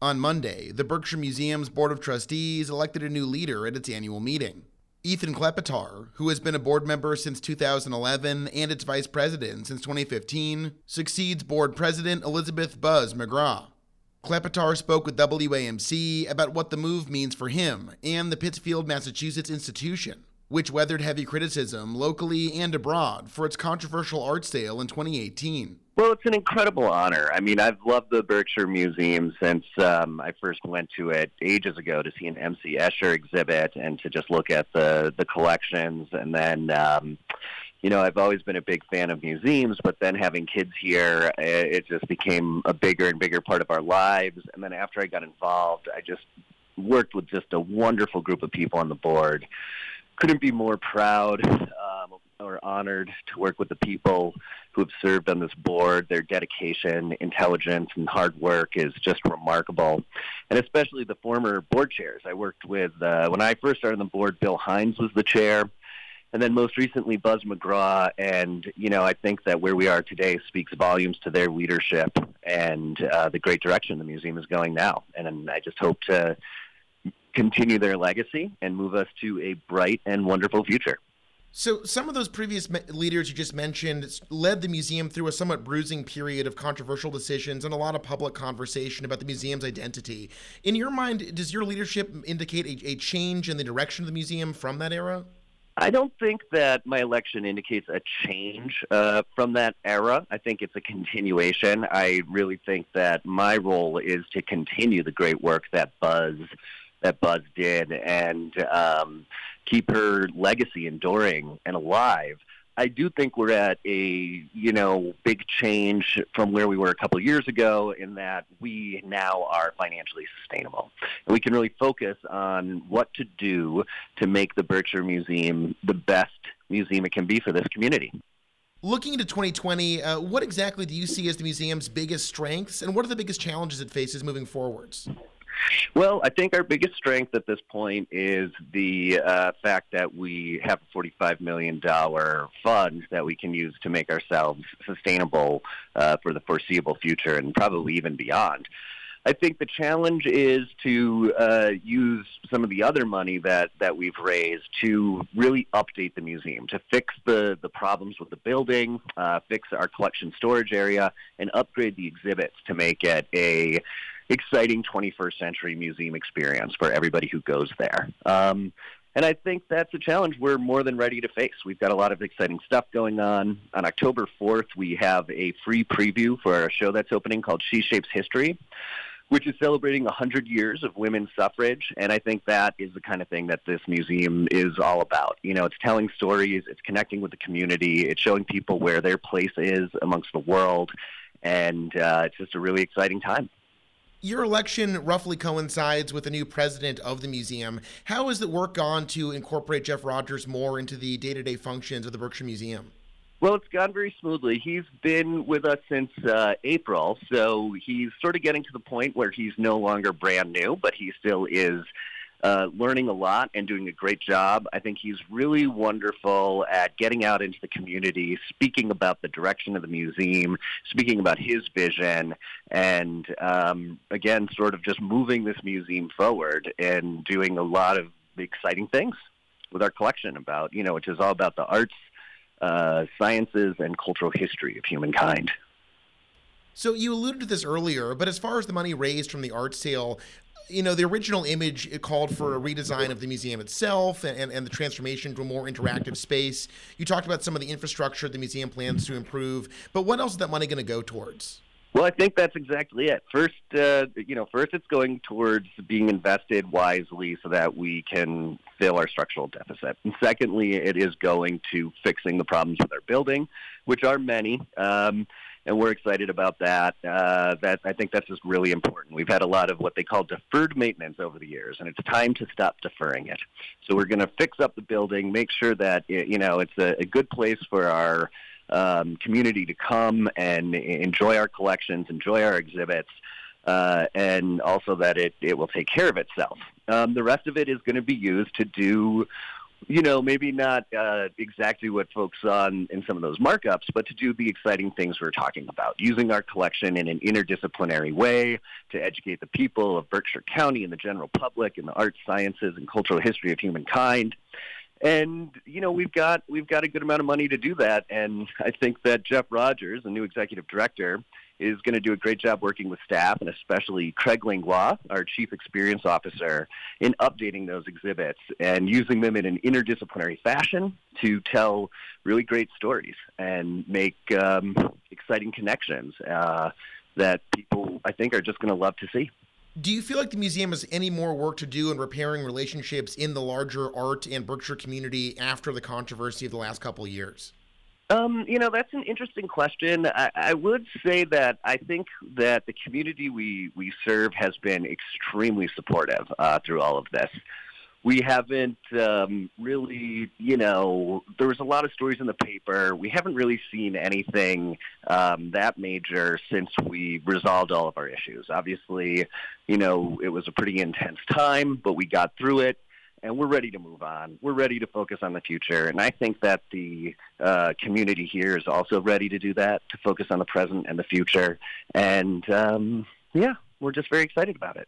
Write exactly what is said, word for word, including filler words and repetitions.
On Monday, the Berkshire Museum's Board of Trustees elected a new leader at its annual meeting. Ethan Klepetar, who has been a board member since two thousand eleven and its vice president since twenty fifteen, succeeds board president Elizabeth Buzz McGraw. Klepetar spoke with W A M C about what the move means for him and the Pittsfield, Massachusetts institution, which weathered heavy criticism locally and abroad for its controversial art sale in twenty eighteen. Well, it's an incredible honor. I mean, I've loved the Berkshire Museum since um, I first went to it ages ago to see an M C Escher exhibit and to just look at the, the collections. And then, um, you know, I've always been a big fan of museums, but then having kids here, it just became a bigger and bigger part of our lives. And then after I got involved, I just worked with just a wonderful group of people on the board. Couldn't be more proud um, or honored to work with the people who have served on this board. Their dedication, intelligence, and hard work is just remarkable. And especially the former board chairs. I worked with, uh, when I first started on the board, Bill Hines was the chair, and then most recently Buzz McGraw. And, you know, I think that where we are today speaks volumes to their leadership and uh, the great direction the museum is going now. And, and I just hope to continue their legacy and move us to a bright and wonderful future. So some of those previous me- leaders you just mentioned led the museum through a somewhat bruising period of controversial decisions and a lot of public conversation about the museum's identity. In your mind, does your leadership indicate a, a change in the direction of the museum from that era? I don't think that my election indicates a change uh, from that era. I think it's a continuation. I really think that my role is to continue the great work that Buzz that Buzz did and um, keep her legacy enduring and alive. I do think we're at a, you know, big change from where we were a couple of years ago in that we now are financially sustainable. And we can really focus on what to do to make the Berkshire Museum the best museum it can be for this community. Looking into twenty twenty, uh, what exactly do you see as the museum's biggest strengths, and what are the biggest challenges it faces moving forwards? Well, I think our biggest strength at this point is the uh, fact that we have a forty-five million dollars fund that we can use to make ourselves sustainable uh, for the foreseeable future and probably even beyond. I think the challenge is to uh, use some of the other money that, that we've raised to really update the museum, to fix the, the problems with the building, uh, fix our collection storage area, and upgrade the exhibits to make it a exciting twenty-first century museum experience for everybody who goes there. Um, and I think that's a challenge we're more than ready to face. We've got a lot of exciting stuff going on. On October fourth, we have a free preview for our show that's opening called She Shapes History, which is celebrating one hundred years of women's suffrage. And I think that is the kind of thing that this museum is all about. You know, it's telling stories, it's connecting with the community, it's showing people where their place is amongst the world, and uh, it's just a really exciting time. Your election roughly coincides with the new president of the museum. How has the work gone to incorporate Jeff Rogers more into the day-to-day functions of the Berkshire Museum? Well, it's gone very smoothly. He's been with us since uh, April, so he's sort of getting to the point where he's no longer brand new, but he still is uh, learning a lot and doing a great job. I think he's really wonderful at getting out into the community, speaking about the direction of the museum, speaking about his vision, and um, again, sort of just moving this museum forward and doing a lot of exciting things with our collection about, you know, which is all about the arts, uh, sciences, and cultural history of humankind. So you alluded to this earlier, but as far as the money raised from the art sale, you know, the original image, it called for a redesign of the museum itself and, and the transformation to a more interactive space. You talked about some of the infrastructure the museum plans to improve, but what else is that money going to go towards? Well, I think that's exactly it. First, uh, you know, first it's going towards being invested wisely so that we can fill our structural deficit. And secondly, it is going to fixing the problems with our building, which are many. Um, And we're excited about that. Uh, that I think that's just really important. We've had a lot of what they call deferred maintenance over the years, and it's time to stop deferring it. So we're going to fix up the building, make sure that it, you know it's a, a good place for our um, community to come and enjoy our collections, enjoy our exhibits, uh, and also that it, it will take care of itself. Um, the rest of it is going to be used to do you know, maybe not uh, exactly what folks saw in, in some of those markups, but to do the exciting things we're talking about, using our collection in an interdisciplinary way to educate the people of Berkshire County and the general public in the arts, sciences, and cultural history of humankind. And, you know, we've got we've got a good amount of money to do that. And I think that Jeff Rogers, the new executive director, is going to do a great job working with staff, and especially Craig Langlois, our chief experience officer, in updating those exhibits and using them in an interdisciplinary fashion to tell really great stories and make um, exciting connections uh, that people, I think, are just going to love to see. Do you feel like the museum has any more work to do in repairing relationships in the larger art and Berkshire community after the controversy of the last couple of years? Um, you know, that's an interesting question. I, I would say that I think that the community we, we serve has been extremely supportive uh, through all of this. We haven't um, really, you know, there was a lot of stories in the paper. We haven't really seen anything um, that major since we resolved all of our issues. Obviously, you know, it was a pretty intense time, but we got through it. And we're ready to move on. We're ready to focus on the future. And I think that the uh, community here is also ready to do that, to focus on the present and the future. And, um, yeah, we're just very excited about it.